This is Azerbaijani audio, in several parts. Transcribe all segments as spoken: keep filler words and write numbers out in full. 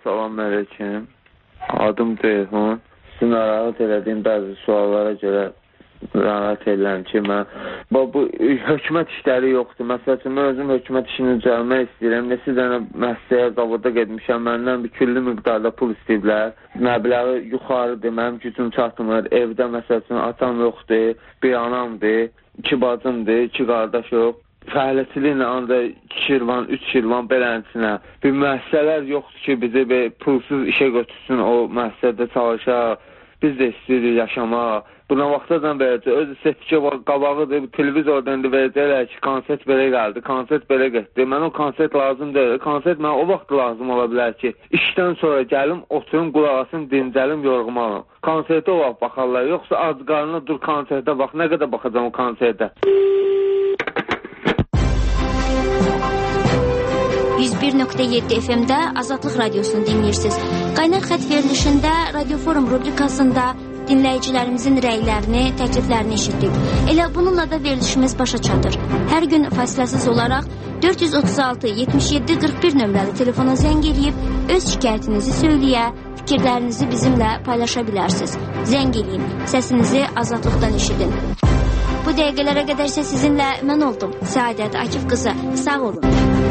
salam əleykum. Adım Ceyhun. Sizin narahat elədiyim bəzi suallara görə narahat edirəm ki, mən bu hökumət işləri yoxdur. Məsələn, mən özüm hökumət işini düzəlmək istəyirəm. Neçə dənə müəssisəyə, zavoda getmişəm. Məndən bir külli miqdarda pul istəyiblər. Məbləği yuxarıdır, mənim gücüm çatmır. Evdə məsələn, atam yoxdur, bir anamdır, iki bacımdır, iki qardaş yox. Fəaliyyətçiliklə ancaq iki şirvan, üç şirvan belənsinə. Bir müəssisələr yoxdur ki, bizi bir pulsuz işə götürsün, o müəssisədə çalışaq. Biz də istəyirik yaşamaq. Buna vaxtadan verəcək. Öz seçki qabağıdır. Televizordan da verəcəklər ki, konsert belə gəldi, konsert belə getdi. Mən o konsert lazım deyil. Konsert mənə o vaxt lazım ola bilər ki, işdən sonra gəlim, oturum, qulaq asım, dincəlim, yorğumu alım. Konsertə o vaxt baxarlar. Yoxsa az qarnına dur konsertə bax. Nə qədər baxacam o konsertə? yüz bir nöqtə yeddi F M-də Azadlıq Radiosunu dinləyirsiniz. Qaynar xətt verilişində Radio Forum rubrikasında dinləyicilərimizin rəylərini, təkliflərini eşitdik. Elə bununla da verilişimiz başa çatır. Hər gün fasiləsiz olaraq dörd yüz otuz altı yetmiş yeddi qırx bir nömrəli telefona zəng eləyib öz şikayətinizi söyləyə, fikirlərinizi bizimlə paylaşa bilərsiniz. Zəng eləyin, səsinizi Azadlıqdan eşidin. Bu dəqiqələrə qədər isə sizinlə mən oldum. Səadət Akif qızı. Sağ olun.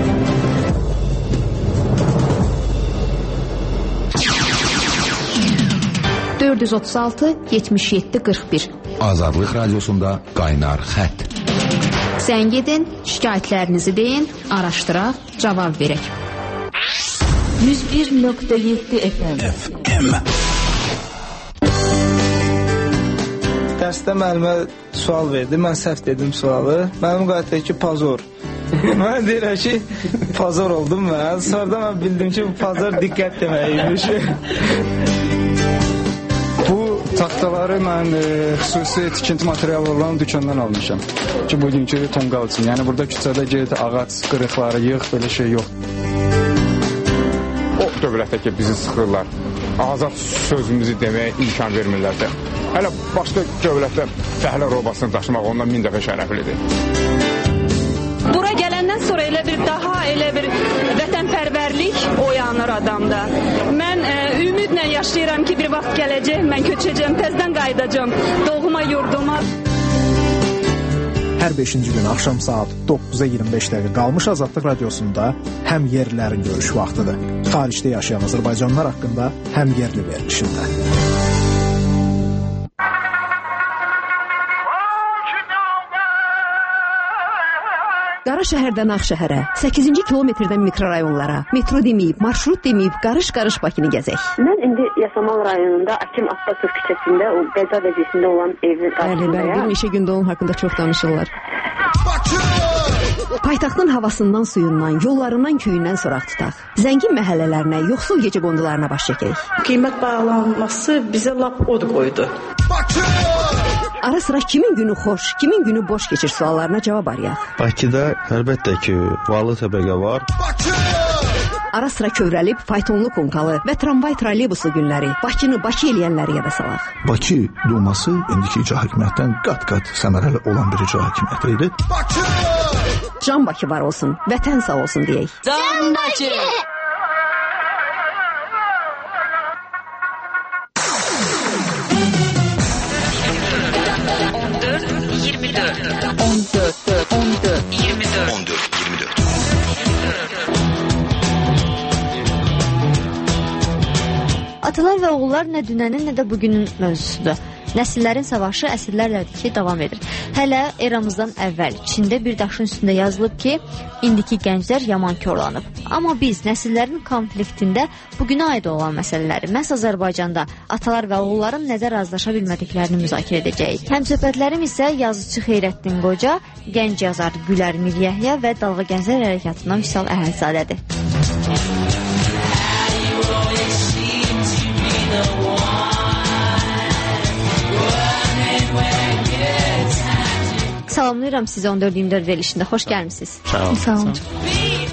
dörd yüz otuz altı yetmiş yeddi qırx bir Azadlıq Radiosunda Qaynar Xətt. Zəng edin, şikayətlərinizi deyin, araşdıraq, cavab verək. yüz bir nöqtə yeddi F M. Dərsdə müəllimə sual verdi, mən səhv dedim sualı. Mənim qayıtdı ki, pazor. Mən deyirəm ki, pazor oldum mən. Sonra mən bildim ki, bu pazor diqqət deməkiymiş. Bu taxtaları mən e, xüsusi tikinti materialı olan dükkandan almışam. Ki, bugünkü tonqal üçün. Yəni, burada küçədə get, ağac qırıqları yığ, belə şey yox. O dövlətdə ki, bizi sıxırlar. Azad sözümüzü deməyə imkan vermirlərsə. Hələ başqa dövlətdə fəhlə robasını daşımaq ondan min dəfə şərəflidir. Bura gələndən sonra elə bir daha elə bir vətənpərvərlik oyanır adamda. Mən e, ümidlə yaşayıram ki, bir vaxt gələcək, mən köçəcəm, təzdən qayıdacam doğma yurduma. Hər beşinci gün axşam saat doqquza iyirmi beş dəqiqə qalmış Azadlıq Radiosunda həm yerlilərin görüş vaxtıdır. Xaricdə yaşayan Azərbaycanlılar haqqında həm yerli verilişində. Qara şəhərdən Ağşəhərə, səkkizinci kilometrdən mikrorayonlara, metro deməyib, marşrut deməyib, qarış-qarış Bakını gəzək. Mən indi Yasamal rayonunda Akim Abbasov küçəsində o qəza vəziyyətində olan evin qarşısındayam. Bəli, bəli, bir neçə gündə onun haqqında çox danışırlar. Paytaxtın havasından, suyundan, yollarından, köyündən soraq tutaq. Zəngin məhəllələrinə, yoxsul gecə qondularına baş çəkək. Qiymət bağlanması bizə lap od qoydu. Ara sıra kimin günü xoş, kimin günü boş keçir suallarına cavab arayaq. Bakıda əlbəttə ki, varlı təbəqə var. Ara sıra kövrəlib faytonlu konkalı və tramvay trolleybusu günləri Bakını Bakı eləyənləri yada salaq. Bakı Duması indiki icra hakimiyyətdən qat-qat səmərəli olan bir icra hakimiyyəti idi. Can Bakı var olsun, vətən sağ olsun deyək. Can Bakı! on dörd, on dörd, iyirmi dörd. on dörd, iyirmi dörd. Atalar və oğullar nə dünənin, nə də bugünün mövzusudur. Nəsillərin savaşı əsrlərlədir ki, davam edir. Hələ eramızdan əvvəl Çində bir daşın üstündə yazılıb ki, indiki gənclər yaman korlanıb. Amma biz nəsillərin konfliktində bugünə aid olan məsələləri məhz Azərbaycanda atalar və oğulların nədə razılaşa bilmədiklərini müzakirə edəcəyik. Həmsöhbətlərim isə yazıcı Xeyrəddin Qoca, gənc yazar Gülər Miryəhya və Dalğa Gənclər Hərəkatından Vüsal Əhəlzadədir. Salamlayıram sizi on dörd iyirmi dörd verilişində. Xoş gəlmişsiniz. Sağ olun. Sağ olun.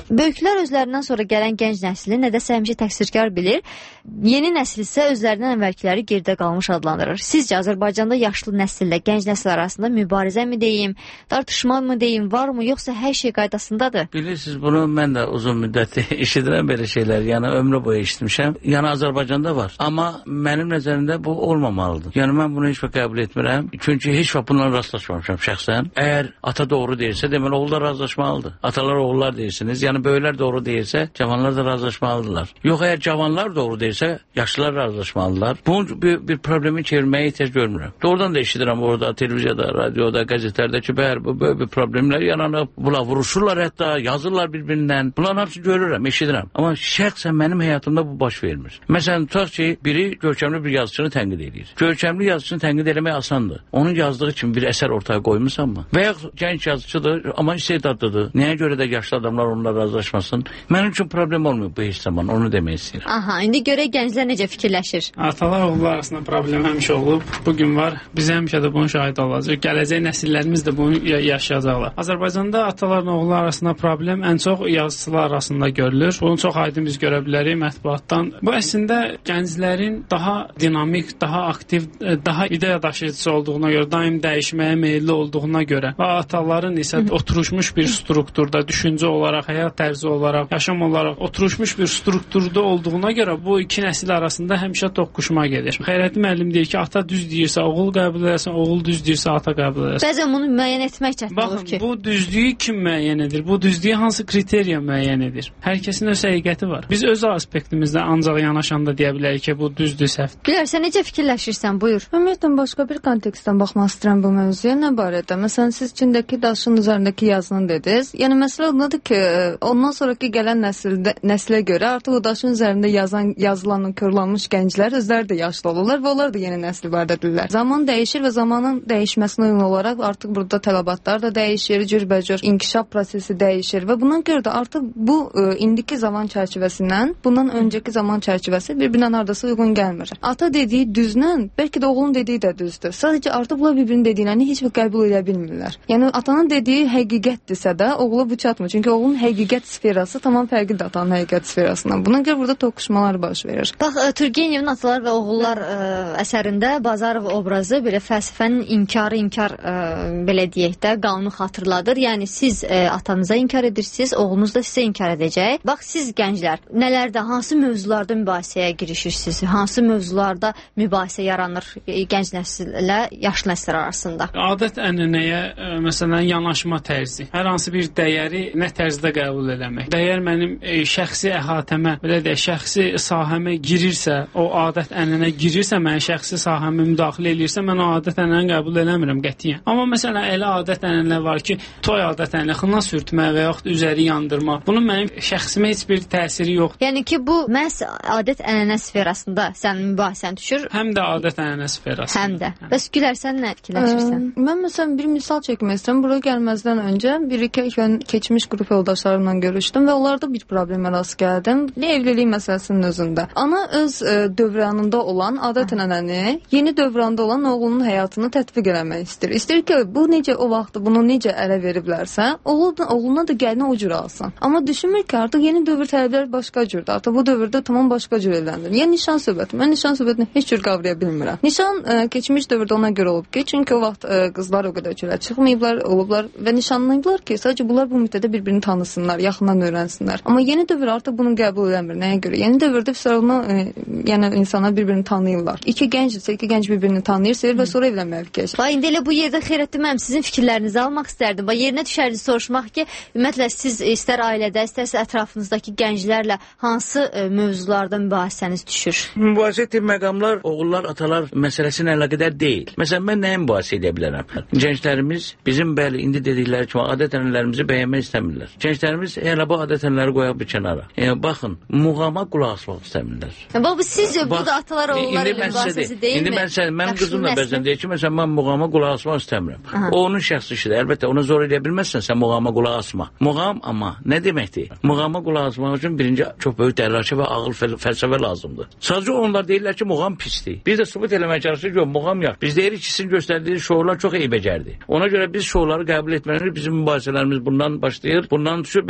Böyüklər özlərindən sonra gələn gənc nəsli nədəsə həmişə təqsirkar bilir. Yeni nəsil isə özlərindən əvvəlkiləri geridə qalmış adlandırır. Sizcə Azərbaycanda yaşlı nəsillə gənc nəsil arasında mübarizə mi deyim, tartışma mı deyim, varmı, yoxsa hər şey qaydasındadır? Bilirsiniz, bunu mən də uzun müddət eşidirəm belə şeylər. Yəni ömrü boyu eşitmişəm. Yəni Azərbaycanda var. Amma mənim nəzərimdə bu olmamalıdır. Yəni mən bunu heç vaxt qəbul etmirəm. Çünki heç vaxt bununla rastlaşmamışam şəxsən. Əgər ata doğru deyirsə, deməli oğullar razılaşmalıdır. Atalar oğullar deyirsiniz. Yəni böyüklər doğru deyirsə, cavanlar da razılaşmalıdırlar. Yox, əgər cavanlar doğru deyirsə, yaşlılar razılaşmalıdırlar. Bunun bir, bir problemi çevirməyə ehtiyac görmürəm. Doğrudan da eşidirəm orada, televiziyada, radioda, qəzetlərdə ki, bəyər, bu böyle bir problemlər yaranıb. Bunlar vuruşurlar hətta, yazırlar bir-birindən. Bunların hepsini görürəm, eşidirəm. Amma şəxsən mənim həyatımda bu baş vermir. Məsələn, tutaq ki, biri görkəmli bir yazıçını tənqid edir. Görkəmli yazıçını tənqid eləmək asandır. Onun yazdığı kimi bir əsər ortaya qoymusanmı? Və ya gənc yazıcıdır, amma istedadlıdır. Nəyə görə də yaşlı adamlar onunla razılaşmasın? Mənim üçün problem olmuyor bu heç zaman, onu demək istəyirəm. Aha, indi görək gənclər necə fikirləşir? Atalar oğullar arasında problem həmişə olub, bugün var. Biz həmişə də bunun şahid olacaq. Gələcək nəsillərimiz də bunu yaşayacaqlar. Azərbaycanda atalarla oğullar arasında problem ən çox yazıçılar arasında görülür. Bunu çox aydın biz görə bilərik mətbuatdan. Bu əslində gənclərin daha dinamik, daha aktiv, daha ideya daşıyıcısı olduğuna görə, daim dəyişməyə meyilli olduğuna görə və ataların isə oturuşmuş bir strukturda, düşüncə olaraq, həyat tərzi olaraq, yaşam olaraq oturuşmuş bir strukturda olduğuna görə bu iki nəsil arasında həmişə toqquşma gedir. Xeyrətli müəllim deyir ki, ata düz deyirsə, oğul qəbul edərsən, oğul düz deyirsə, ata qəbul edərsən. Bəzən bunu müəyyən etmək çətin olur ki. Bu düzlüyü kim müəyyən edir? Bu düzlüyü hansı kriteriya müəyyən edir? Hər kəsin öz həqiqəti var. Biz öz aspektimizdə ancaq yanaşanda deyə bilərik ki, bu düzdür, səhvdir. Gülər, sən necə fikirləşirsən? Buyur. Ümumiyyətlə başqa bir kontekstdən baxmaq istəyirəm bu mövzuya. Nə barədə? Məsələn, siz Çindəki daşın üzərindəki yazını dediniz. Yəni məsələ ondadır ki, ondan sonraki gələn nəsildə, nəslə görə artıq o daşın üzərində yazan, yazılan, körlanmış gənclər özləri də yaşlı olurlar və onlar da yeni nəsil barədə bilirlər. Zaman dəyişir və zamanın dəyişməsinə uyğun olaraq artıq burada tələbatlar da dəyişir, cürbəcür inkişaf prosesi dəyişir və buna görə də artıq bu ə, indiki zaman çərçivəsindən bundan öncəki zaman çərçivəsi bir-birinə hardasa uyğun gəlmir. Ata dediyi düzlə, bəlkə də oğlun dediyi də düzdür. Sadəcə artıq bunlar bir-birinin dediklərini heç vaxt qəbul edə bilmirlər. Yəni atanın dediyi həqiqətdirsə də oğula bu çatmır. Çünki oğlun həqiqət sferası tamam fərqlidir atanın həqiqət sferasından. Buna görə burada toqquşmalar baş verir. Bax, Turgenevin Atalar və Oğullar ə, əsərində Bazarov obrazı belə fəlsəfənin inkarı inkar ə, belə deyək də qanunu xatırladır. Yəni siz ə, atanıza inkar edirsiniz, oğlunuz da sizə inkar edəcək. Bax, siz gənclər nələrdə, hansı mövzularda mübahisəyə girişirsiniz? Hansı mövzularda mübahisə yaranır gənc nəsillə yaşlı nəsillər arasında? Adət-ənənəyə ə, məsələn yanaşma tərzi. Hər hansı bir dəyəri nə tərzdə qəbul eləmək. Dəyər mənim ə, şəxsi əhatəmə, belə deyək, şəxsi sahəmə girirsə, o adət-ənənə girirsə, mən şəxsi sahəmə müdaxilə edirsə, mən o adət-ənənəni qəbul eləmirəm qətiyyən. Amma məsələn elə adət-ənənələr var ki, toy adət-ənənə xına sürtmə və yaxud üzəri yandırma. Bunun mənim şəxsimə heç bir təsiri yoxdur. Yəni ki, bu məhz adət-ənənə sferasında sənin mübahisən düşür? Həm də adət-ənənə sferasında. Həm də. Bəs Gülər, sən nə fikirləşirsən? Ə, mən məsələn bir misal çəkmək istəyirəm. Buraya gəlməzdən öncə bir-iki keçmiş qrup yoldaşlarımla görüşdüm və onlarda bir problemə rast gəldim. Evlilik məsələsinin özündə. Ana öz ə, dövranında olan adət-ənənəni yeni dövranda olan oğlunun həyatını tətbiq eləmək istəyir. İstəyir ki, bu necə o vaxtı bunu necə ələ veriblərsə, oğluna, oğluna da gəlini o cür alsın. Amma düşünmür ki, artıq yeni dövr tələbləri başqa cürdür. Artıq bu dövrdə tamam başqa cür eləndir. Yəni nişan söhbəti. Mən nişan söhbətini heç cür qavraya bilmirəm. Nişan ə, keçmiş dövrdə ona görə olub ki, çünki o vaxt ə, qızlar o qədər çölə çıxmayıblar, olublar və nişanlanıblar ki, sadəcə bunlar bu müddətdə bir-birini tanısınlar, yaxından öyrənsinlər. Amma yeni dövr artıq bunu qəbul eləmir. Nəyə görə? Yeni dövrdə sonra yəni insanlar bir-birini tanıyırlar. İki gəncdirsə, iki gənc bir-birini tanıyır, sevir və sonra evlənməyə fikirləşir. Bax, indi elə bu yerdə Xeyrətli müəllim sizin fikirlərinizi almaq istərdim. Bax, yerinə düşərdi soruşmaq ki, ümumiyyətlə siz istər ailədə, istərsə ətrafınızdakı gənclərlə hansı ə, mövzularda mübahisəniz düşür? Mübahisə etdiyi məqamlar oğullar, atalar məsələsinə əlaqədar deyil. Məsələn, mən nəyə mübahisə edə bilərəm? Gənclərimiz bizim bəli indi dedikləri kimi adət-ənənələrimizi bəyənmək istəmirlər. Gənclərimiz elə bu adət-ənənələri qoyaq bir kənara. Yəni baxın, muğama qulaq asmaq istəmirlər. Bax, bu sizcə burada atalar oğullar ilə mübahisəsi deyilmi? İndi mən sən, mənim qızım da bəzən deyir ki, məsələn, mən muğama qulaq asmaq istəmirəm. Aha. O onun şəxsi işidir. Əlbəttə, ona zor edə bilməzsən, sən muğama qulaq asma. Muğam amma nə deməkdir? Muğama qulaq asmaq üçün birinci çox böyük dərrakə və ağıl fəlsəfə lazımdır. Sadəcə onlar deyirlər ki, muğam pisdir. Biz də sübut eləməyə çalışırıq ki, muğam yox. Biz deyirik ki, sizin göstərdiyi şourlar çox eybəcərdir. Ona görə biz şourları qəbul etməliyik. Bizim mübahisələrimiz bundan başlayır. Bundan düşür.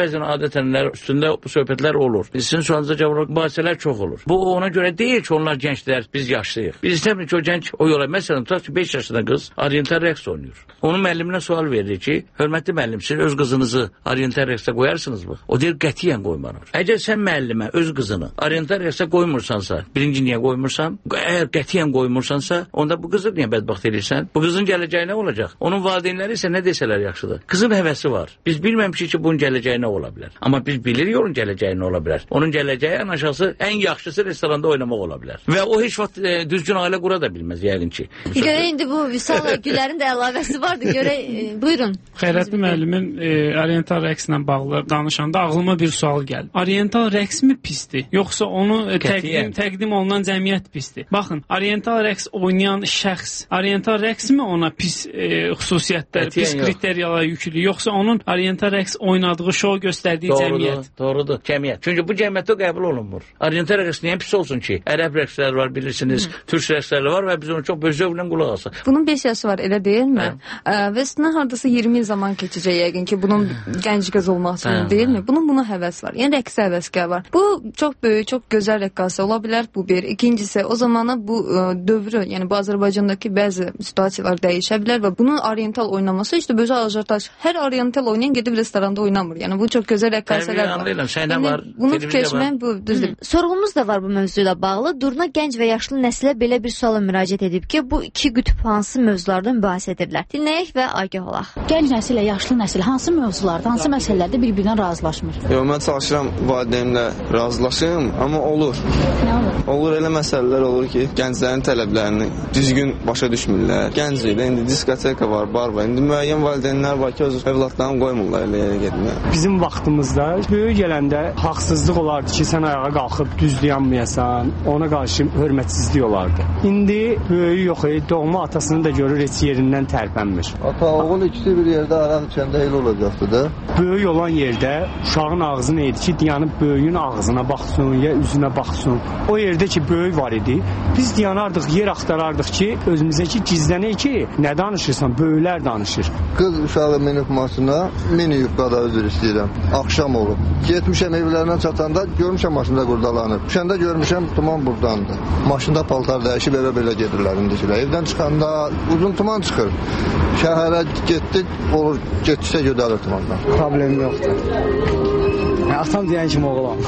bəzən adət-ənənələr üstündə bu söhbətlər olur. Sizin sualınıza cavab olaraq mübahisələr çox olur. Bu ona görə deyil ki, onlar gənclər, biz yaşlıyıq. Biz istəmirik ki, o gənc o yola, məsələn, tutaq ki, beş yaşında qız oriental rəqs oynayır. Onun müəlliminə sual verir ki, hörmətli müəllim, siz öz qızınızı oriental rəqsə qoyarsınızmı? O deyir, qətiyyən qoymaram. Əgər sən müəllimə öz qızını oriental rəqsə qoymursansa, birinci niyə qoymursan? Əgər qətiyyən qoymursansa, onda bu qızı niyə bədbəxt edirsən? Bu qızın gələcəyi nə olacaq? Onun valideynləri isə nə desələr yaxşıdır. Qızın həvəsi var. Biz bilməmişik ki, bunun gələcəyi nə ola bilər. Amma biz bilirik onun gələcəyi nə ola bilər. Onun gələcəyi ən aşağısı, ən yaxşısı restoranda oynamaq ola bilər. Və o heç vaxt e, düzgün ailə qura da bilməz yəqin ki. Görə indi bu Vüsal Gülərin də əlavəsi vardı. Görə e, buyurun. Xeyrətli müəllimin e, oriental rəqslə bağlı danışanda ağlıma bir sual gəldi. Oriental rəqsmi pisdir, yoxsa onu e, təqdim, təqdim olunan cəmiyyət pisdir? Baxın, oriental rəqs oynayan şəxs, oriental rəqsmi ona pis e, xüsusiyyətlər, pis kriteriyalar yüklü, yoxsa onun oriental rəqs oynadığı şou göstərdiyi doğrudur, cəmiyyət? Doğrudur, cəmiyyət. Çünki bu cəmiyyətdə qəbul olunmur. Oriental rəqs niyə pis olsun ki? Ərəb rəqsləri var, bilirsiniz, Hı. türk rəqsləri var və biz onu çox böyük zövqlə qulaq asaq. Bunun beş yaşı var, elə deyilmi? Ə, və üstündən hardasa iyirmi il zaman keçəcək yəqin ki, bunun gənc qız olması deyilmi? Bunun buna həvəs var. Yəni rəqsə həvəskar var. Bu çox böyük, çox gözəl rəqqasə ola bilər. Bu bir. İkincisi, o zamana bu ə, dövrü, yəni bu Azərbaycandakı bəzi situasiyalar dəyişə bilər və bunun oriental oynaması işte böyle ajortaj. Hər oriental oynayan gedib restoranda oynamır. Yəni bu çox gözəl rəqqasələr var. Yəni, var bunu keçmək bu düzdür. Sorğumuz da var bu mövzuyla bağlı. Durna gənc və yaşlı nəslə belə bir suala müraciət edib ki, bu iki qütb hansı mövzulardan mübahisə edirlər? Dinləyək və agah olaq. Gənc nəsil ilə yaşlı nəsil hansı mövzularda, hansı məsələlərdə bir-birindən razılaşmır? Yox, mən çalışıram valideynlə razılaşım, amma olur. Nə olur? Olur elə məsələlər olur ki, gənclərin tələblərini düzgün başa düşmürlər. Gənc ilə indi diskoteka var, bar var. İndi müəyyən valideynlər var ki, öz övladlarını qoymurlar elə yerə getməyə. Bizim vaxtımızda böyük gələndə haqsızlıq olardı ki, sən ayağa qalxıb düz dayanmayasan, ona qarşı hörmətsizlik olardı. İndi böyüyü yox, doğma atasını da görür, heç yerindən tərpənmir. Ata, oğul ikisi bir yerdə araq içəndə elə olacaqdı da. Böyük olan yerdə uşağın ağzı neydi ki, dayanıb böyüyün ağzına baxsın, ya üzünə baxsın. O yerdə ki, böyük var idi, biz dayanardıq, yer axtarardıq ki, özümüzə ki, gizlənək ki, nə danışırsan, böyüklər danışır. Qız uşağı minib maşına, mini yubqada üzr istəyirəm. Axşam olub. Getmişəm evlərindən çatanda görmüşəm maşında qurdalanıb. Düşəndə görmüşəm tuman burdandır. Maşında paltar dəyişib evə belə gedirlər indikilər. Evdən çıxanda uzun tuman çıxır. Şəhərə getdik, olur, getsə gödəlir tumandan. Problem yoxdur. Atam deyən kimi oğlan.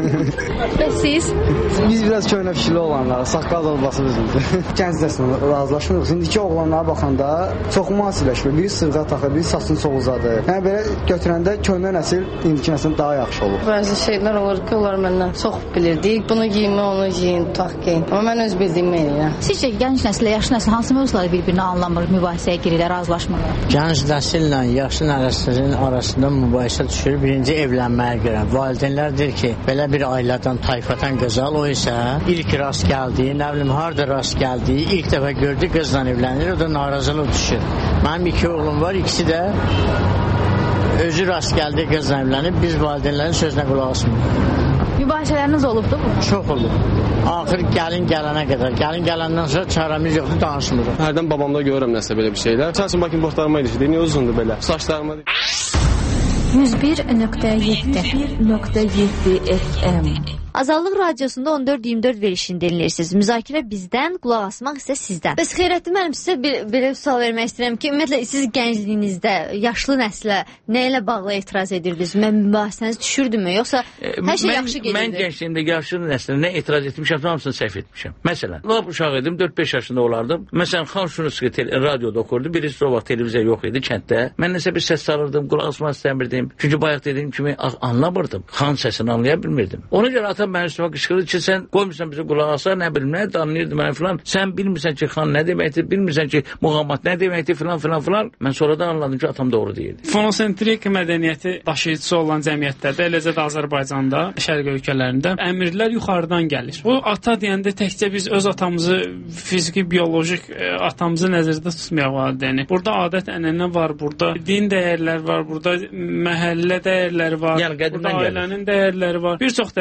Və siz? Biz biraz köhnə fikirli olanlar, saqqal olması bizimdir. Gənc nəslə razılaşmırıq. İndiki oğlanlara baxanda çox müasirləşmir. Biri sırğa taxır, biri saçını çox uzadır. Yəni belə götürəndə köhnə nəsil indiki nəsil daha yaxşı olur. Bəzi şeylər olur ki, onlar məndən çox bilirdik. Bunu giyinmə, onu giyin, tutaq giyin. Amma mən öz bildiyimi eləyirəm. Sizcə gənc nəslə yaşlı nəsil hansı mövzuları bir-birini anlamır, mübahisəyə girirlər, razılaşmırlar? Gənc nəsillə yaşlı nəsilin arasında mübahisə düşür. Birinci evlənməyə görə. Valideynlər deyir ki, belə bir ailədən, tayfatan gözəl, o isə ilk rast gəldi, nə bilim, harada rast gəldi, ilk dəfə gördü, qızla evlənir, o da narazılıq düşür. Mənim iki oğlum var, ikisi də özü rast gəldi, qızla evlənib, biz valideynlərin sözünə qulaq asmırıq. Mübahisələriniz olubdu mu? Çox olub. Axır gəlin gələnə qədər. Gəlin gələndən sonra çarəmiz yoxdur, danışmırıq. Hərdən babamda görürəm nəsə belə bir şeylər. Sən üçün bakın bortlarıma ilişdi, niyə uzundur belə? Saçlarıma yüz bir nöqtə yeddi F M Azadlıq Radiosunda on dörd iyirmi dörd verişini dinləyirsiniz. Müzakirə bizdən, qulaq asmaq isə sizdən. Bəs Xeyrətli müəllim, sizə bir, belə bir sual vermək istəyirəm ki, ümumiyyətlə siz gəncliyinizdə yaşlı nəslə nə ilə bağlı etiraz edirdiniz? Mən mübahisəniz düşürdümü, yoxsa hər şey mən, yaxşı gedirdi? Mən gəncliyimdə yaşlı nəslə nə etiraz etmişəm, hamısını səhv etmişəm. Məsələn, lap uşaq idim, dörd beş yaşında olardım. Məsələn, Xan Şunski radioda okurdu, birisi o vaxt televiziya yox idi kənddə. Mən nəsə bir səs salırdım, qulaq asmaq istəmirdim. Çünki bayaq dediyim kimi anlamırdım. Xan səsini anlaya bilmirdim. Ona görə atam mənim üstümə qışqırdı ki, sən qoymuşsan bizi qulaq asa, nə bilim, nə danlayırdı mənə filan. Sən bilmirsən ki, xan nə deməkdir, bilmirsən ki, muğamat nə deməkdir filan filan filan. Mən sonradan anladım ki, atam doğru deyirdi. Fonosentrik mədəniyyəti daşıyıcısı olan cəmiyyətlərdə, eləcə də Azərbaycanda, şərq ölkələrində əmrlər yuxarıdan gəlir. Bu ata deyəndə təkcə biz öz atamızı, fiziki, biolojik atamızı nəzərdə tutmayaq valideyni. Burada adət ənənə var, burada din dəyərlər var, burada məhəllə dəyərləri var, yəni, burada ailənin dəyərləri var, bir çox dəyərlərdir.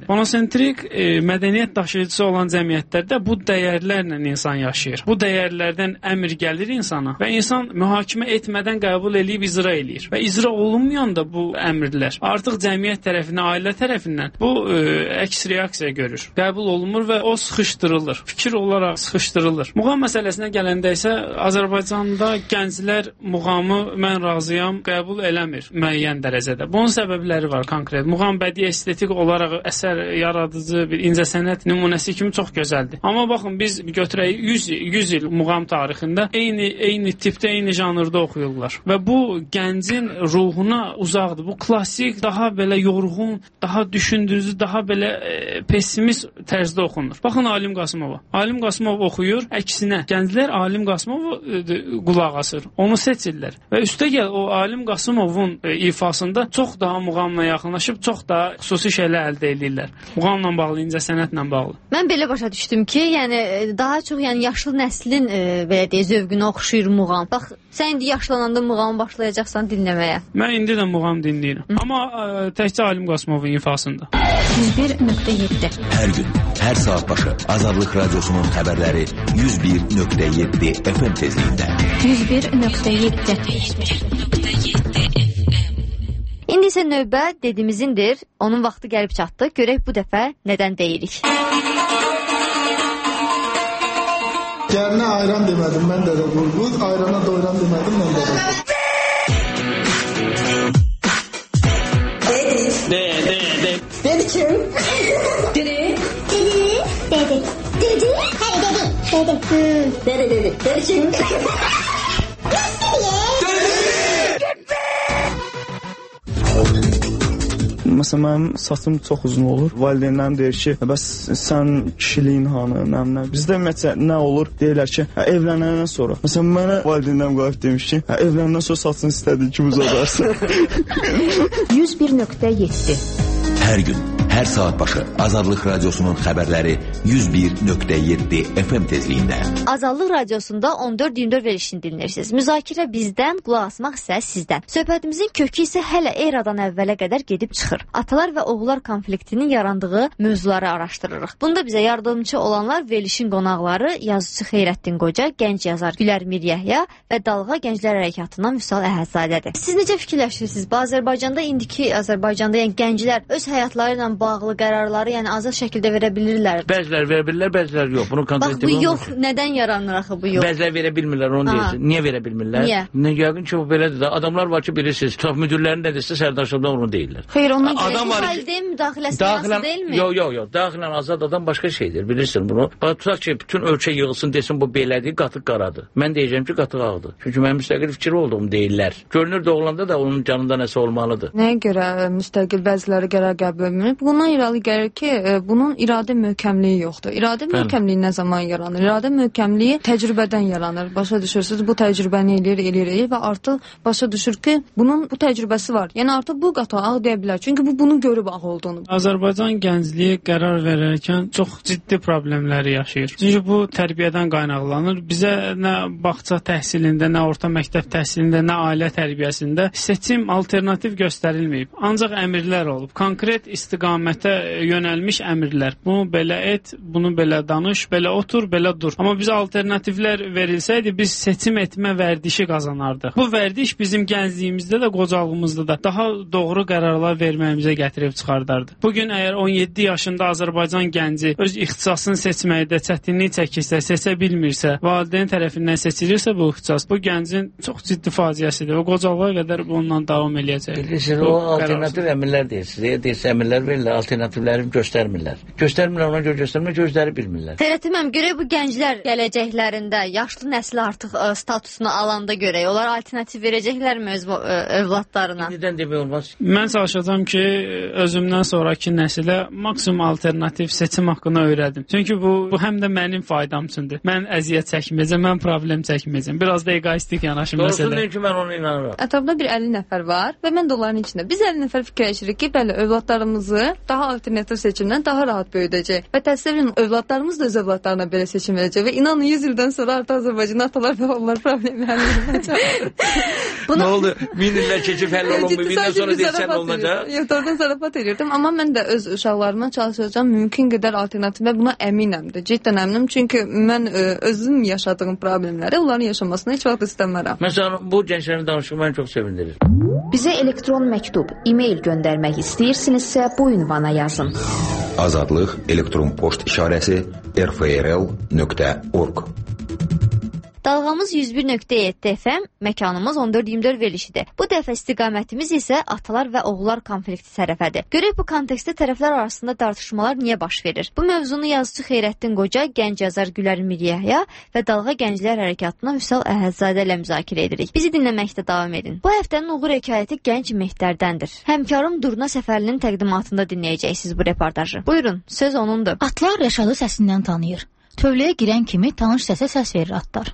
Monosentrik e, mədəniyyət daşıyıcısı olan cəmiyyətlərdə bu dəyərlərlə insan yaşayır. Bu dəyərlərdən əmr gəlir insana və insan mühakimə etmədən qəbul eləyib icra eləyir. Və icra olunmayan da bu əmrlər artıq cəmiyyət tərəfindən, ailə tərəfindən bu e, əks reaksiya görür. Qəbul olunmur və o sıxışdırılır. Fikir olaraq sıxışdırılır. Muğam məsələsinə gələndə isə Azərbaycanda gənclər muğamı mən razıyam qəbul eləmir müəyyən dərəcədə. Bunun səbəbləri var konkret. Muğam bədii estetik olaraq əsər yaradıcı bir incəsənət nümunəsi kimi çox gözəldir. Amma baxın biz götürək yüz, yüz il muğam tarixində eyni eyni tipdə, eyni janrda oxuyurlar. Və bu gəncin ruhuna uzaqdır. Bu klassik, daha belə yorğun, daha düşündürücü, daha belə e, pessimist tərzdə oxunur. Baxın Alim Qasımova. Alim Qasımov oxuyur, əksinə gənclər Alim Qasımova e, qulaq asır. Onu seçirlər. Və üstəgəl o Alim Qasımovun e, ifasında çox daha muğamla yaxınlaşıb, çox daha xüsusi şeylər əldə edirlər. Muğamla bağlı, incəsənətlə bağlı. Mən belə başa düşdüm ki, yəni daha çox yəni yaşlı nəslin e, belə deyə zövqünə oxşuyur muğam. Bax, sən indi yaşlananda muğam başlayacaqsan dinləməyə. Mən indi də muğam dinləyirəm. Hı. Amma ə, təkcə Alim Qasımovun ifasında. yüz bir nöqtə yeddi. Hər gün, hər saat başı Azadlıq Radiosunun xəbərləri yüz bir nöqtə yeddi F M tezliyində. yüz bir nöqtə yeddi. İndi isə növbə dedimizindir. Onun vaxtı gəlib çatdı. Görək bu dəfə nədən deyirik. Gəlinə ayran demədim, mən də də qurquz. Ayrana doyran demədim, mən də də qurquz. De, de, de. Dedi kim? Dedi. Dedi. Dedi. Dedi. Hayır dedi. Dedi. Dedi dedi. Dedi kim? Məsələn, mənim saçım çox uzun olur. Valideynlərim deyir ki, bəs sən kişiliyin hanı, nəmlə. Bizdə ümumiyyətlə nə olur? Deyirlər ki, hə, evlənəndən sonra. Məsələn, mənə valideynlərim qalib demiş ki, hə, evlənəndən sonra saçını istədiyi kimi uzadarsın. yüz bir nöqtə yeddi. Hər gün, hər saat başı Azadlıq Radiosunun xəbərləri yüz bir nöqtə yeddi F M tezliyində. Azadlıq Radiosunda on dörd iyirmi dörd verilişini dinləyirsiniz. Müzakirə bizdən, qulaq asmaq isə sizdən. Söhbətimizin kökü isə hələ eradan əvvələ qədər gedib çıxır. Atalar və oğullar konfliktinin yarandığı mövzuları araşdırırıq. Bunda bizə yardımcı olanlar verilişin qonaqları yazıcı Xeyrəddin Qoca, gənc yazar Gülər Miryəhya və Dalğa Gənclər Hərəkatından Vüsal Əhədzadədir. Siz necə fikirləşirsiniz? Bu Azərbaycanda indiki Azərbaycanda yəni gənclər öz həyatları ilə bağlı qərarları yəni azad şəkildə verə bilirlər. Bəzilər verə bilirlər, bəzilər yox. Bunu konkret Bax, bu yox, olmur. Nədən yaranır axı bu yox? Bəzilər verə bilmirlər, onu deyirsən. Niyə verə bilmirlər? Niyə? Nə yəqin ki, bu belədir də. Adamlar var ki, bilirsiniz, tutaq müdirlərin nə desə sərdaşlıqdan onu deyirlər. Xeyr, ona görə adam bu var, valideyn müdaxiləsi daxilən, deyilmi? Yox, yox, yox. Daxilən azad adam başqa şeydir, bilirsən bunu. Bax, tutaq ki, bütün ölkə yığılsın desin bu belədir, qatıq qaradır. Mən deyəcəm ki, qatıq ağdır. Çünki mənim müstəqil fikri olduğum deyirlər. Görünür doğulanda da onun canında nəsə olmalıdır. Nəyə görə müstəqil bəziləri qərar qəbul etmir? Bundan irəli gəlir ki, bunun iradə möhkəmliyi yoxdur. İradə möhkəmliyi nə zaman yaranır? İradə möhkəmliyi təcrübədən yaranır. Başa düşürsünüz, bu təcrübəni eləyir, eləyir, eləyir və artıq başa düşür ki, bunun bu təcrübəsi var. Yəni artıq bu qatağı ağ deyə bilər. Çünki bu bunu görüb ağ olduğunu. Azərbaycan gəncliyi qərar verərkən çox ciddi problemləri yaşayır. Çünki bu tərbiyədən qaynaqlanır. Bizə nə bağça təhsilində, nə orta məktəb təhsilində, nə ailə tərbiyəsində seçim alternativ göstərilməyib. Ancaq əmrlər olub. Konkret istiqamətə yönəlmiş əmrlər. Bunu belə et, bunu belə danış, belə otur, belə dur. Amma bizə alternativlər verilsəydi, biz seçim etmə vərdişi qazanardıq. Bu vərdiş bizim gəncliyimizdə də, qocalığımızda da daha doğru qərarlar verməyimizə gətirib çıxardardı. Bugün əgər on yeddi yaşında Azərbaycan gənci öz ixtisasını seçməkdə çətinlik çəkirsə, seçə bilmirsə, valideyn tərəfindən seçilirsə bu ixtisas, bu gəncin çox ciddi faciəsidir. O qocalığa qədər bununla davam eləyəcək. Bilirsiniz, o alternativ əmrlər deyirsiniz. Deyirsə, əmrlər verirlər, alternativləri göstərmirlər. Göstərmirlər, ona görə göstərmir, gözləri bilmirlər. Tərətiməm, görək bu gənclər gələcəklərində yaşlı nəsil artıq ə, statusunu alanda görək, onlar alternativ verəcəklərmi öz ə, övladlarına? İndidən demək olmaz. Mən çalışacağam ki, özümdən sonraki nəsilə maksimum alternativ seçim haqqını öyrədim. Çünki bu, bu həm də mənim faydam üçündür. Mən əziyyət çəkməyəcəm, mən problem çəkməyəcəm. Biraz da egoistik yanaşım məsələ. Doğrusu deyim ki, mən ona inanıram. Ətrafda bir əlli nəfər var və mən də onların içində. Biz əlli nəfər fikirləşirik ki, bəli, övladlarımızı daha alternativ seçimdən daha rahat böyüdəcək. Və təsəvvür edin, övladlarımız da öz övladlarına belə seçim verəcək və inanın yüz ildən sonra artıq Azərbaycan atalar və oğullar problemlərini olacaq. Nə oldu? Min illər keçib həll olunmuyor. Bindən sonra deyilsən olunacaq. Yox, doğrudan zarafat edirdim. Amma mən də öz uşaqlarıma çalışacağam mümkün qədər alternativə, buna əminəmdir. Ciddən əminəm. Çünki mən ə, özüm yaşadığım problemləri onların yaşamasını heç vaxt istəmərəm. Məsələn, bu gənclərin danışığı məni çox sevindirir. Bizə elektron məktub, e-mail göndərmək istəyirsinizsə bu ünvana yazın. Azadlıq elektron poçt işarəsi r f r l nöqtə org. Dalğamız yüz bir nöqtə yeddi F M, məkanımız on dörd iyirmi dörd verilişidir. Bu dəfə istiqamətimiz isə atalar və oğullar konflikti tərəfədir. Görək bu kontekstdə tərəflər arasında tartışmalar niyə baş verir? Bu mövzunu yazıcı Xeyrəddin Qoca, gənc yazar Gülər Miryəhya və Dalğa Gənclər Hərəkatına Vüsal Əhədzadə ilə müzakirə edirik. Bizi dinləməkdə davam edin. Bu həftənin uğur hekayəti gənc Mehdərdəndir. Həmkarım Durna Səfərlinin təqdimatında dinləyəcəksiniz bu reportajı. Buyurun, söz onundur. Atlar Rəşadı səsindən tanıyır. Tövləyə girən kimi tanış səsə səs verir atlar.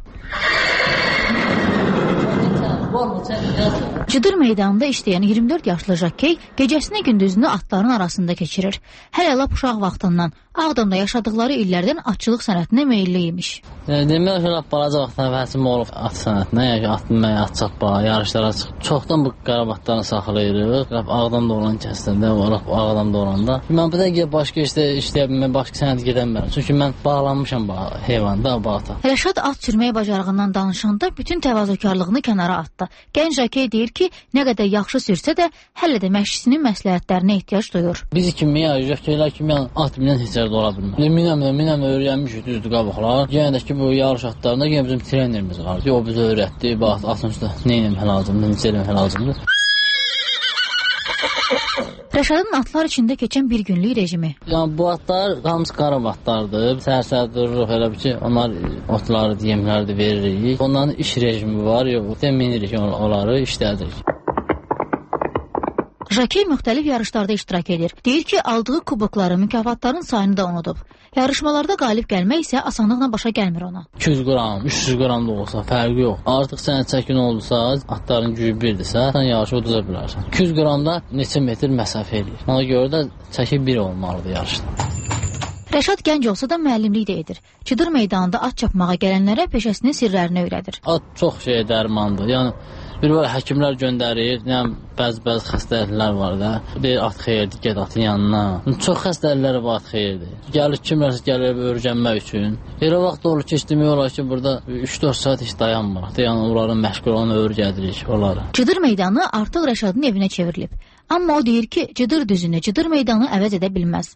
Cıdır meydanında işləyən iyirmi dörd yaşlı Jakey gecəsini gündüzünü atların arasında keçirir. Hələ lap uşaq vaxtından Ağdamda yaşadıkları illərdən atçılıq sənətinə meyilli imiş. Demək ki, balaca vaxtdan vəsim olub at sənətinə, yəni atın mənə at çapba, yarışlara çıxıb. Çoxdan bu qarabatlarını saxlayırıq. Ağdamda olan kəsdəndə, Ağdamda olanda. Mən bir də başqa işdə işləyə bilməm, başqa sənət gedən bərəm. Çünki mən bağlanmışam heyvanda, bağata. Rəşad at sürməyə bacarığından danışanda bütün təvazökarlığını kənara atdı. Gənc Jakey deyir ki, nə qədər yaxşı sürsə də, hələ də məşqçisinin məsləhətlərinə ehtiyac duyur. Biz kimi, ya Jakeylər kimi at bilən heç yerdə ola bilmir. Minəmlə, minəmlə öyrənmişik düzdür qabıqlar. Yenə də ki, bu yarış atlarında yenə bizim trenerimiz vardı. O bizi öyrətdi, bax, atın üstə nə eləmək lazımdır, necə eləmək lazımdır. Rəşadın atlar içində keçən bir günlük rejimi. Yəni bu atlar hamısı qarab atlardır. Səhər-səhər dururuq elə bir ki, onlar otları, yemləri də veririk. Onların iş rejimi var, yox, minirik onları, işlədirik. Jakey müxtəlif yarışlarda iştirak edir. Deyir ki, aldığı kubokları, mükafatların sayını da unudub. Yarışmalarda qalib gəlmək isə asanlıqla başa gəlmir ona. iki yüz qram, üç yüz qram da olsa fərqi yox. Artıq sənə çəkin oldusa, atların gücü birdirsə, sən yarışı uduza bilərsən. iki yüz qramda neçə metr məsafə edir. Ona görə də çəki bir olmalıdır yarışda. Rəşad gənc olsa da müəllimlik də edir. Cıdır meydanında at çapmağa gələnlərə peşəsinin sirlərini öyrədir. At çox şey dərmandır. Yəni bir var həkimlər göndərir, yəni bəzi-bəzi xəstəliklər var da. Deyir at xeyirdir, get atın yanına. Çox xəstəliklər var, at xeyirdir. Gəlir kimlərsə gəlir öyrənmək üçün. Elə vaxt olur ki, demək olar ki, burada üç dörd saat heç dayanmırıq. Yəni onların məşğulunu öyrədirik onları. Cıdır meydanı artıq Rəşadın evinə çevrilib. Amma o deyir ki, Cıdır düzünü, Cıdır meydanı əvəz edə bilməz.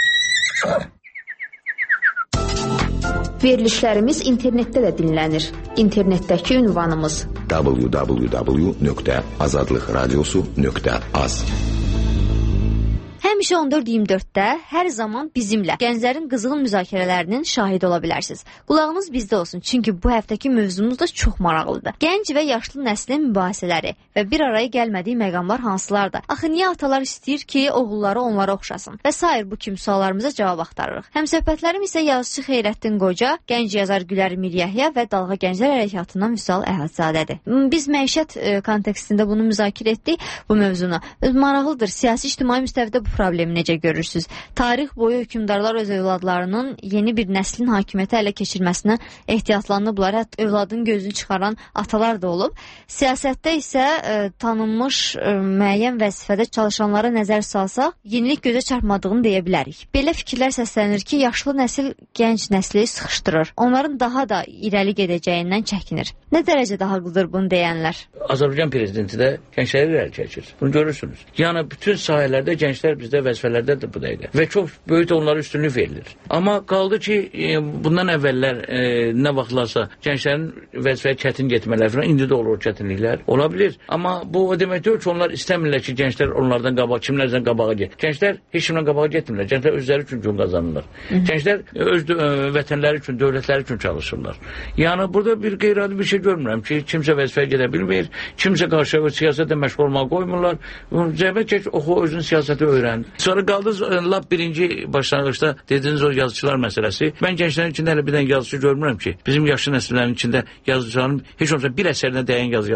Verilişlərimiz internetdə də dinlənir. İnternetdəki ünvanımız w w w nöqtə azadlıq radiosu nöqtə az. Həmişə on dörd iyirmi dörddə hər zaman bizimlə gənclərin qızğın müzakirələrinin şahidi ola bilərsiniz. Qulağınız bizdə olsun, çünki bu həftəki mövzumuz da çox maraqlıdır. Gənc və yaşlı nəslin mübahisələri və bir araya gəlmədiyi məqamlar hansılardır? Axı niyə atalar istəyir ki, oğulları onlara oxşasın? Və sair bu kimi suallarımıza cavab axtarırıq. Həmsöhbətlərim isə yazıcı Xeyrəddin Qoca, gənc yazar Gülər Miryəhya və Dalğa Gənclər Hərəkatından Vüsal Əhədzadədir. Biz məişət e, kontekstində bunu müzakirə etdik, bu mövzunu. Maraqlıdır, siyasi ictimai müstəvidə bu problemi necə görürsünüz? Tarix boyu hökümdarlar öz övladlarının yeni bir nəslin hakimiyyəti ələ keçirməsinə ehtiyatlanıblar. Hətta övladın gözünü çıxaran atalar da olub. Siyasətdə isə e, tanınmış e, müəyyən vəzifədə çalışanlara nəzər salsaq, yenilik gözə çarpmadığını deyə bilərik. Belə fikirlər səslənir ki, yaşlı nəsil gənc nəsli sıxışdırır. Onların daha da irəli gedəcəyindən çəkinir. Nə dərəcədə haqlıdır bunu deyənlər? Azərbaycan prezidenti də gəncləri irəli çəkir. Bunu görürsünüz. Yəni bütün sahələrdə gənclər bizdə vəzifələrdədir bu dəqiqə. Və çox böyük də onlara üstünlük verilir. Amma qaldı ki, e, bundan əvvəllər e, nə vaxtlarsa gənclərin vəzifəyə çətin getmələri falan, indi də olur çətinliklər. Ola bilir. Amma bu o demək deyil ki, onlar istəmirlər ki, gənclər onlardan qabağa, kimlərdən qabağa get. Gənclər heç kimdən qabağa getmirlər. Gənclər özləri üçün gün qazanırlar. Hı-hı. Gənclər öz ə, vətənləri üçün, dövlətləri üçün çalışırlar. Yəni burada bir qeyri-adi bir şey görmürəm ki, kimsə vəzifəyə gedə bilmir, kimsə qarşı siyasətlə məşğul olmağa qoymurlar. Zəhmət çək, oxu, özün siyasəti öyrən. Sonra qaldınız lap birinci başlanğıçda dediyiniz o yazıçılar məsələsi. Mən gənclərin içində hələ bir dənə yazıcı görmürəm ki, bizim yaşlı nəsillərin içində yazıcıların heç olmasa bir əsərinə dəyən yazı yazsın.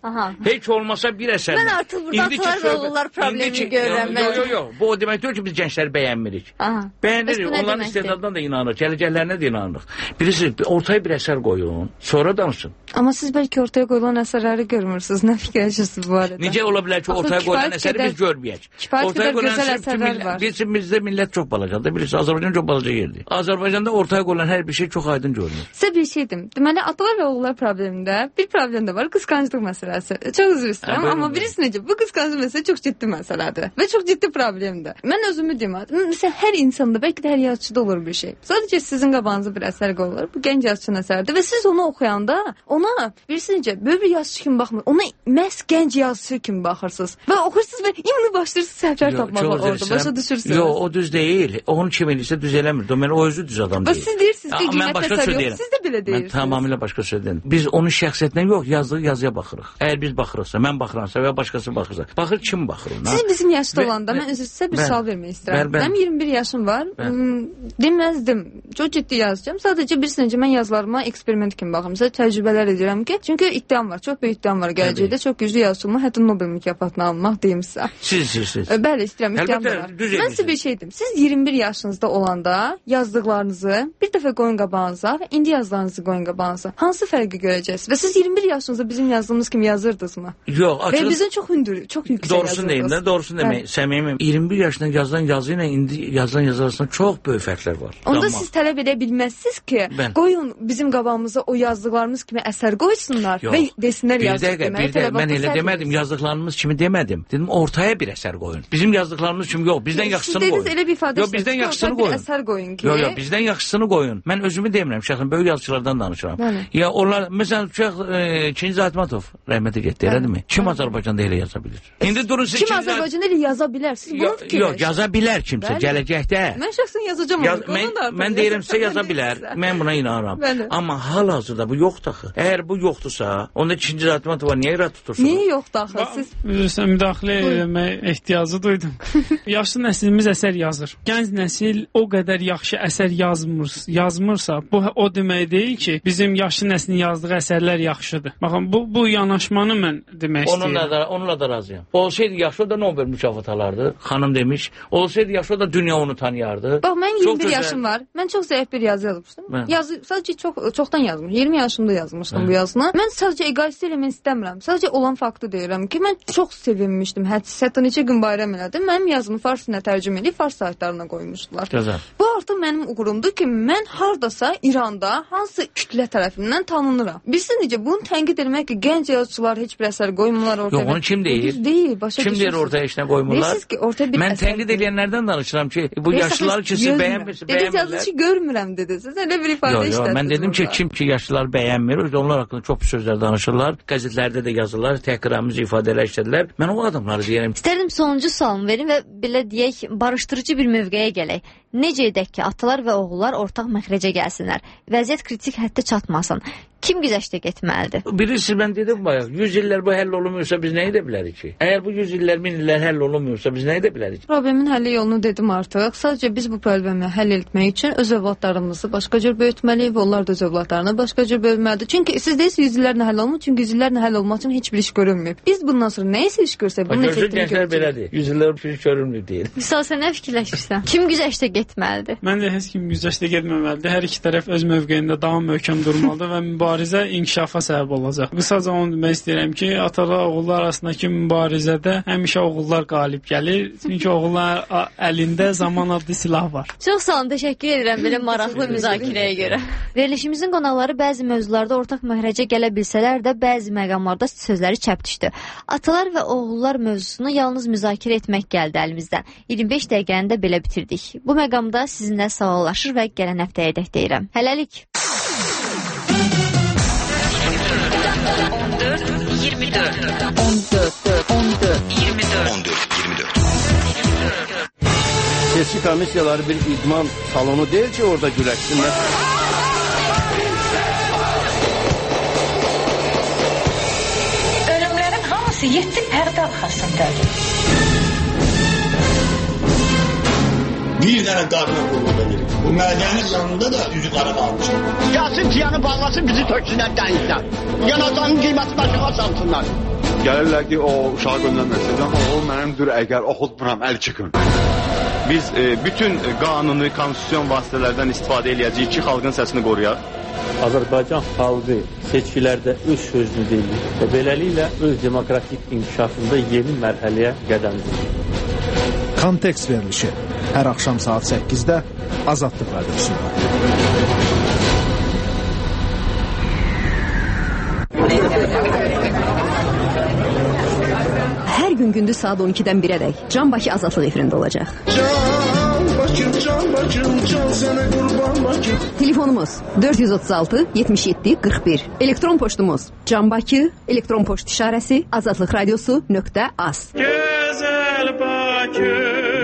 Aha. Heç olmasa bir əsər. Mən artıq burada atalar və oğullar problemi görürəm. Yox, yox, yox. Bu o demək deyil ki, biz gəncləri bəyənmirik. Bəyənirik, onların istedadından da inanırıq, gələcəklərinə də inanırıq. Bilirsiniz, ortaya bir əsər qoyun, sonra danışın. Amma siz bəlkə ortaya qoyulan əsərləri görmürsünüz. Nə fikirləşirsiniz bu arada? Necə ola bilər ki, ortaya qoyulan əsəri biz görməyək? Kifayət qədər gözəl əsərlər var. Bilirsiniz, bizdə millət çox balacadır. Bilirsiniz, Azərbaycan çox balaca yerdir. Azərbaycanda ortaya qoyulan hər bir şey çox aydın görünür. Sizə bir şey deyim. Deməli, atalar və oğullar problemində bir problem də var. Qısqanclıq məsələsi. Çox üzr istəyirəm, amma bilirsiniz necə? Bu qısqanclıq məsələsi çox ciddi məsələdir və çox ciddi problemdir. Mən özümü deyim. Məsələn, hər insanda, bəlkə də hər yazıçıda olur bir şey. Sadəcə sizin qabağınıza bir əsər qoyulur. Bu gənc yazıçının əsəridir və siz onu oxuyanda ona bilirsiniz necə? Böyük bir yazıçı kimi baxmır. Ona məhz gənc yazıçı kimi baxırsınız və oxuyursunuz və ümumi başlayırsınız səhvlər tapmağa orada. Başa düşürsünüz. Yox, o düz deyil. Onun kim eləyirsə düz eləmir. Deməli, o özü düz adam deyil. Və siz deyirsiniz ki, qiymət əsər yox. Siz də belə deyirsiniz. Mən tamamilə başqa söz deyirəm. Biz onun şəxsiyyətinə yox, yazdığı yazıya baxırıq. Əgər biz baxırıqsa, mən baxıramsa və ya başqası baxırsa, baxır kim baxır ona? Siz bizim yaşda olanda mən özü sizə bir sual vermək istəyirəm. Mənim iyirmi bir yaşım var. Deməzdim. Çox ciddi yazacağam. Sadəcə bilirsiniz necə mən yazılarıma eksperiment kimi baxıram. Sizə təcrübələr edirəm ki, çünki iddiam var. Çox böyük iddiam var gələcəkdə. Çox güclü yazıçı olmaq, hətta Nobel mükafatını almaq deyim sizə. Siz, siz, siz. Bəli, istəyirəm, iddiam var. Mən sizə bir şey deyim. Siz iyirmi bir yaşınızda olanda yazdıqlarınızı bir dəfə qoyun qabağınıza və indi yazdıqlarınızı qoyun qabağınıza. Hansı fərqi görəcəksiniz? Və siz iyirmi bir yaşınızda bizim yazdığımız kimi yazırdınızmı? Yox, açıq. Və bizim çox hündür, çox yüksək Doğrusunu deyim də, doğrusunu demək. Səmimim. iyirmi bir yaşında yazılan yazı ilə indi yazılan yazı arasında çox böyük fərqlər var. Onda siz tələb edə bilməzsiniz ki, qoyun bizim qabağımıza o yazdıqlarımız kimi əsər qoysunlar və desinlər yazıq demək. Mən elə demədim, yazdıqlarımız kimi demədim. Dedim, ortaya bir əsər qoyun. Bizim yazdıqlarımız kimi yox, bizdən yaxşısını qoyun. Siz dediniz elə bir ifadə yox, bizdən yaxşısını qoyun. Əsər qoyun ki. Yox, yox, bizdən yaxşısını qoyun. Mən özümü demirəm, şəxsən böyük yazıçılardan danışıram. Ya onlar, məsələn, Şeyx Çingiz Aytmatov rəhmətə getdi, elədirmi? Kim Azərbaycanda elə yaza bilir? İndi durun siz Kim Azərbaycanda elə yaza bilər? Siz bunu fikirləşin. Yox, yaza bilər kimsə gələcəkdə. Mən şəxsən yazacağam onu. Mən deyirəm sizə yaza bilər. Mən buna inanıram. Amma hal-hazırda bu yoxdur axı. Əgər bu yoxdursa, onda Çingiz Aytmatova niyə irad tutursunuz? Niyə yoxdur axı? Siz Bilirsən, müdaxilə etmək ehtiyacı duydum. Yaşlı nəslimiz əsər yazır. Gənc nəsil o qədər yaxşı əsər yazmır, yazmırsa, bu o demək deyil ki, bizim yaşlı nəslin yazdığı əsərlər yaxşıdır. Baxın, bu bu yanaşmanı mən demək istəyirəm. Onunla da onunla da razıyam. Olsaydı yaxşı o da Nobel mükafatı alardı. Xanım demiş. Olsaydı yaxşı o da dünya onu tanıyardı. Bax, mən iyirmi bir yaşım var. Mən çox zəif bir yazı yazmışdım. Yazı sadəcə çox çoxdan yazmışdım. iyirmi yaşımda yazmışdım bu yazını. Mən sadəcə egoist eləmək istəmirəm. Sadəcə olan faktı deyirəm ki, mən çox sevinmişdim. Hətta neçə gün bayram elədim. Mənim yazımı farsına tərcümə edib fars saytlarına qoymuşdular. Gözəl. Bu artıq mənim uğurumdur ki, mən hardasa İranda hansı kütlə tərəfindən tanınıram. Bilirsən necə bunu tənqid etmək ki, gənc yazıçılar heç bir əsər qoymurlar ortaya. Yox, onu kim deyir? Deyil, başa kim deyir ortaya işinə qoymurlar? Ki, ortaya bir mən tənqid edənlərdən danışıram ki, bu yaşlıları ki, siz bəyənmirsiniz. Dediniz yazıcı görmürəm dediniz. Elə bir ifadə işlədiniz. Mən dedim ki, kim ki yaşlılar bəyənmir, onlar haqqında çox sözlər danışırlar. Qəzetlərdə də yazırlar, təhqiramizi ifadələr işlədirlər. Mən o adamları deyirəm. İstərdim sonuncu sualımı verin və belə deyək, barışdırıcı bir mövqeyə gələk. Necə edək ki, atalar və oğullar ortaq məxrəcə gəlsinlər? Vəziyyət kritik həddə çatmasın. Kim güzəştə getməlidir? Bilirsiniz, mən dedim bayaq, yüz illər bu həll olunmuyorsa biz nə edə bilərik ki? Əgər bu yüz illər, min illər həll olunmuyorsa biz nə edə bilərik? Problemin həlli yolunu dedim artıq. Sadəcə biz bu problemi həll etmək üçün öz övladlarımızı başqa cür böyütməliyik və onlar da öz övladlarını başqa cür böyütməlidir. Çünki siz deyirsiniz yüz illərlə həll olmur, çünki yüz illərlə həll olmaq üçün heç bir iş görünməyib. Biz bundan sonra nə isə iş görsək, bunun effektini görəcəyik. Belədir. yüz illər bir iş görünmür deyil. Misal sən nə fikirləşirsən? Kim güzəştə getməlidir? Məncə heç kim güzəştə getməməlidir. Hər iki tərəf öz mövqeyində daha möhkəm durmalıdır və mübarizə inkişafa səbəb olacaq. Qısaca onu demək istəyirəm ki, atalar oğullar arasındakı mübarizədə həmişə oğullar qalib gəlir. Çünki oğullar əlində zaman adlı silah var. Çox sağ olun, təşəkkür edirəm belə maraqlı müzakirəyə görə. Verilişimizin qonaqları bəzi mövzularda ortaq məhrəcə gələ bilsələr də bəzi məqamlarda sözləri çəp düşdü. Atalar və oğullar mövzusunu yalnız müzakirə etmək gəldi əlimizdən. iyirmi beş dəqiqəni də belə bitirdik. Bu məqamda sizinlə sağollaşır və gələn həftəyə dək deyirəm. Hələlik. on dörd iyirmi dörd on dörd on dörd iyirmi dörd on dörd iyirmi dörd Seçki komissiyaları bir idman salonu deyil ki, orada güləşsinlər. Ölümlərin hamısı yeddi pərdə arxasındadır. bir dənə qarına qulluq edirik. Bu mədənin yanında da üzü qara qalmışıq. Gəlsin tiyanı bağlasın, bizi töksünlər dənizdən. Yanacağının qiyməti başına salsınlar. Gəlirlər ki, o uşağı göndərməsin. O mənimdir, əgər oxutmuram, əl çıxın. Biz e, bütün qanuni, konstitusyon vasitələrdən istifadə eləyəcəyik ki, xalqın səsini qoruyaq. Azərbaycan xalqı seçkilərdə öz sözünü deyir və beləliklə öz demokratik inkişafında yeni mərhələyə qədəm qoyur. Kontekst verilişi hər axşam saat səkkizdə Azadlıq Radiosunda. Hər gün gündüz saat on ikidən birədək Can Bakı Azadlıq efirində olacaq. Can Bakım, Can Bakım, Can sənə qurban Bakım. Telefonumuz dörd yüz otuz altı yetmiş yeddi qırx bir. Elektron poçtumuz Can Bakı, elektron poçt işarəsi azadlıqradiosu nöqtə az. Gözəl Bakı